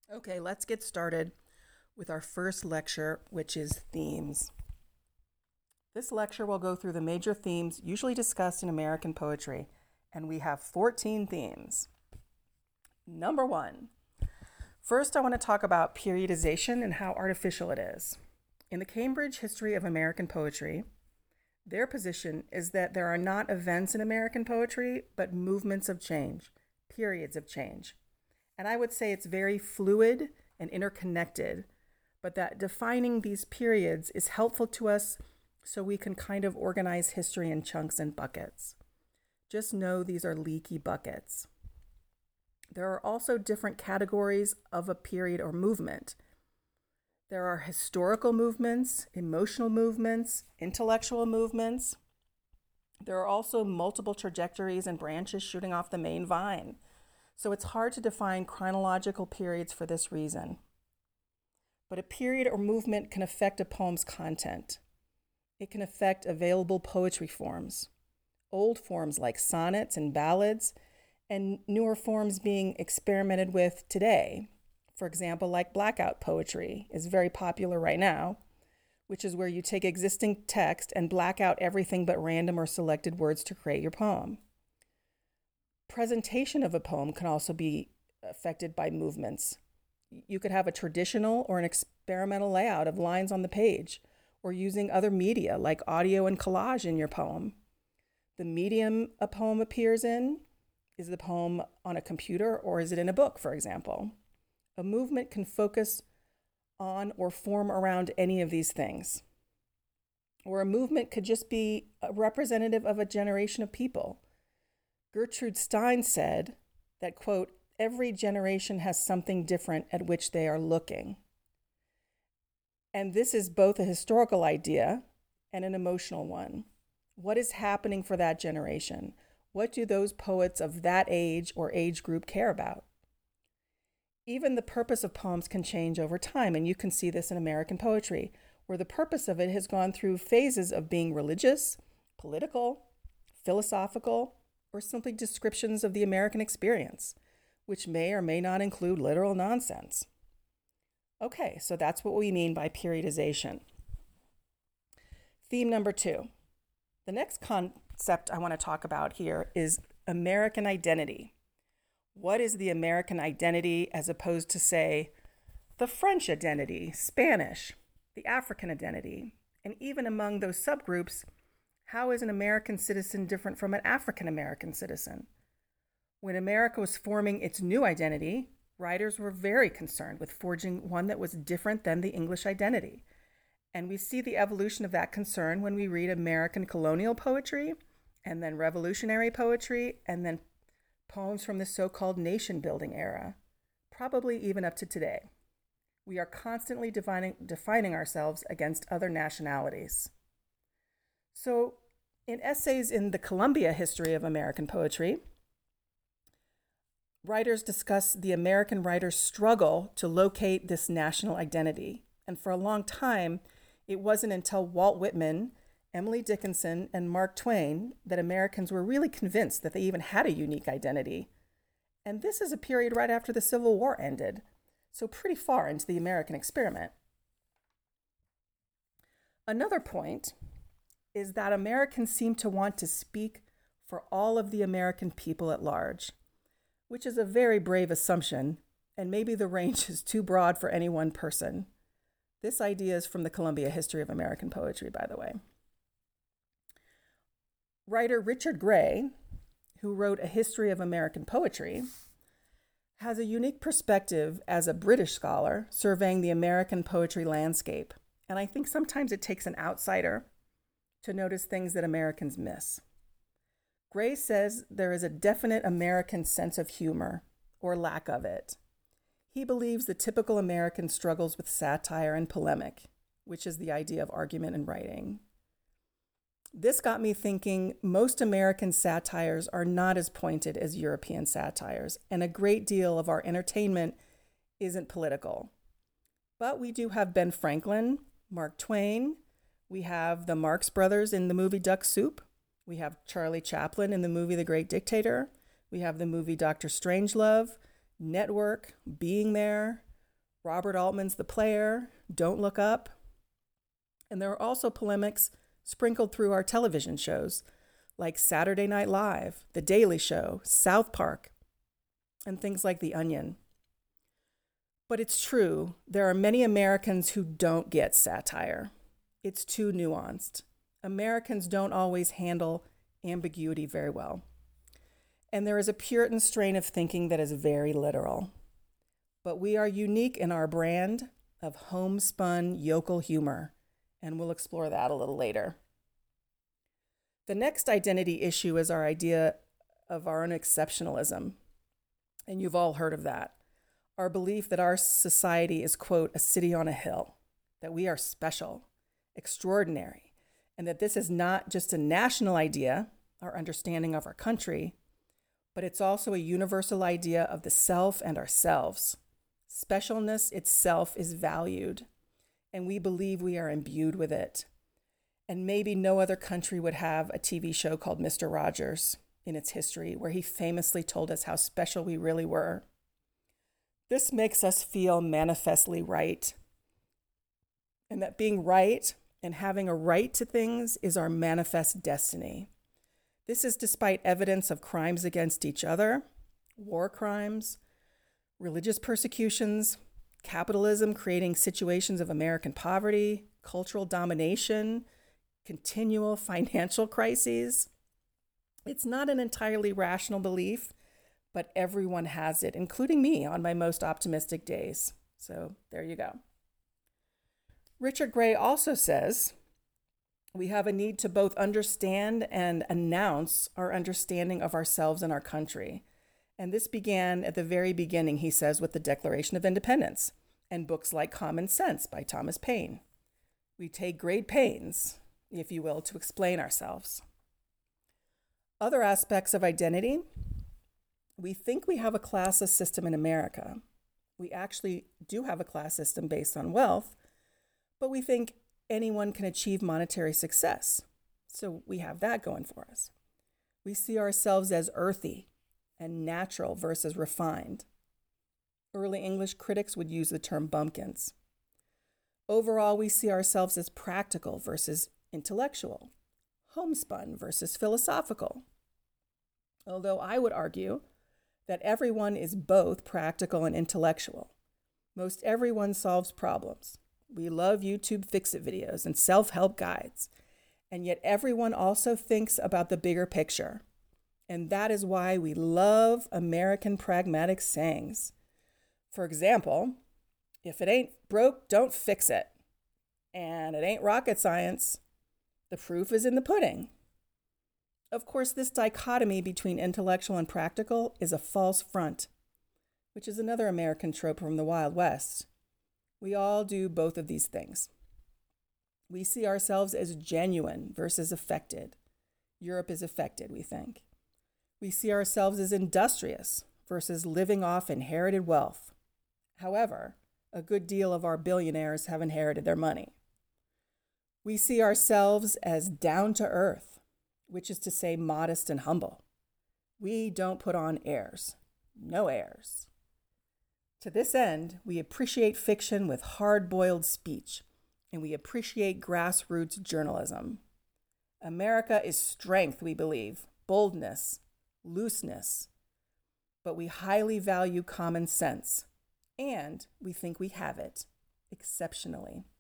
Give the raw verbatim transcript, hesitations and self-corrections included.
Okay, let's get started with our first lecture, which is themes. This lecture will go through the major themes usually discussed in American poetry, and we have fourteen themes. Number one. First, I want to talk about periodization and how artificial it is. In the Cambridge History of American Poetry, their position is that there are not events in American poetry, but movements of change, periods of change. And I would say it's very fluid and interconnected, but that defining these periods is helpful to us so we can kind of organize history in chunks and buckets. Just know these are leaky buckets. There are also different categories of a period or movement. There are historical movements, emotional movements, intellectual movements. There are also multiple trajectories and branches shooting off the main vine. So it's hard to define chronological periods for this reason. But a period or movement can affect a poem's content. It can affect available poetry forms, old forms like sonnets and ballads, and newer forms being experimented with today. For example, like blackout poetry is very popular right now, which is where you take existing text and black out everything but random or selected words to create your poem. Presentation of a poem can also be affected by movements. You could have a traditional or an experimental layout of lines on the page, or using other media like audio and collage in your poem. The medium a poem appears in, is the poem on a computer or is it in a book, for example? A movement can focus on or form around any of these things. Or a movement could just be a representative of a generation of people. Gertrude Stein said that, quote, every generation has something different at which they are looking. And this is both a historical idea and an emotional one. What is happening for that generation? What do those poets of that age or age group care about? Even the purpose of poems can change over time, and you can see this in American poetry, where the purpose of it has gone through phases of being religious, political, philosophical, or simply descriptions of the American experience, which may or may not include literal nonsense. Okay, so that's what we mean by periodization. Theme number two. The next concept I want to talk about here is American identity. What is the American identity as opposed to, say, the French identity, Spanish, the African identity, and even among those subgroups, how is an American citizen different from an African American citizen? When America was forming its new identity, writers were very concerned with forging one that was different than the English identity. And we see the evolution of that concern when we read American colonial poetry, and then revolutionary poetry, and then poems from the so-called nation-building era, probably even up to today. We are constantly defining, defining ourselves against other nationalities. So, in essays in the Columbia History of American Poetry, writers discuss the American writer's struggle to locate this national identity. And for a long time, it wasn't until Walt Whitman, Emily Dickinson, and Mark Twain that Americans were really convinced that they even had a unique identity. And this is a period right after the Civil War ended, so pretty far into the American experiment. Another point is that Americans seem to want to speak for all of the American people at large, which is a very brave assumption, and maybe the range is too broad for any one person. This idea is from the Columbia History of American Poetry, by the way. Writer Richard Gray, who wrote A History of American Poetry, has a unique perspective as a British scholar surveying the American poetry landscape. And I think sometimes it takes an outsider to notice things that Americans miss. Gray says there is a definite American sense of humor, or lack of it. He believes the typical American struggles with satire and polemic, which is the idea of argument in writing. This got me thinking most American satires are not as pointed as European satires, and a great deal of our entertainment isn't political. But we do have Ben Franklin, Mark Twain, we have the Marx Brothers in the movie Duck Soup, we have Charlie Chaplin in the movie The Great Dictator, we have the movie Doctor Strangelove, Network, Being There, Robert Altman's The Player, Don't Look Up. And there are also polemics sprinkled through our television shows like Saturday Night Live, The Daily Show, South Park, and things like The Onion. But it's true, there are many Americans who don't get satire. It's too nuanced. Americans don't always handle ambiguity very well. And there is a Puritan strain of thinking that is very literal. But we are unique in our brand of homespun yokel humor, and we'll explore that a little later. The next identity issue is our idea of our own exceptionalism, and you've all heard of that. Our belief that our society is, quote, a city on a hill, that we are special, extraordinary, and that this is not just a national idea, our understanding of our country, but it's also a universal idea of the self and ourselves. Specialness itself is valued, and we believe we are imbued with it. And maybe no other country would have a T V show called Mister Rogers in its history, where he famously told us how special we really were. This makes us feel manifestly right, and that being right and having a right to things is our manifest destiny. This is despite evidence of crimes against each other, war crimes, religious persecutions, capitalism creating situations of American poverty, cultural domination, continual financial crises. It's not an entirely rational belief, but everyone has it, including me on my most optimistic days. So there you go. Richard Gray also says, we have a need to both understand and announce our understanding of ourselves and our country. And this began at the very beginning, he says, with the Declaration of Independence and books like Common Sense by Thomas Paine. We take great pains, if you will, to explain ourselves. Other aspects of identity, we think we have a classless system in America. We actually do have a class system based on wealth, but we think anyone can achieve monetary success. So we have that going for us. We see ourselves as earthy and natural versus refined. Early English critics would use the term bumpkins. Overall, we see ourselves as practical versus intellectual, homespun versus philosophical. Although I would argue that everyone is both practical and intellectual. Most everyone solves problems. We love YouTube fix-it videos and self-help guides. And yet everyone also thinks about the bigger picture. And that is why we love American pragmatic sayings. For example, if it ain't broke, don't fix it. And it ain't rocket science. The proof is in the pudding. Of course, this dichotomy between intellectual and practical is a false front, which is another American trope from the Wild West. We all do both of these things. We see ourselves as genuine versus affected. Europe is affected, we think. We see ourselves as industrious versus living off inherited wealth. However, a good deal of our billionaires have inherited their money. We see ourselves as down to earth, which is to say modest and humble. We don't put on airs. No airs. To this end, we appreciate fiction with hard-boiled speech, and we appreciate grassroots journalism. America is strength, we believe, boldness, looseness, but we highly value common sense, and we think we have it exceptionally.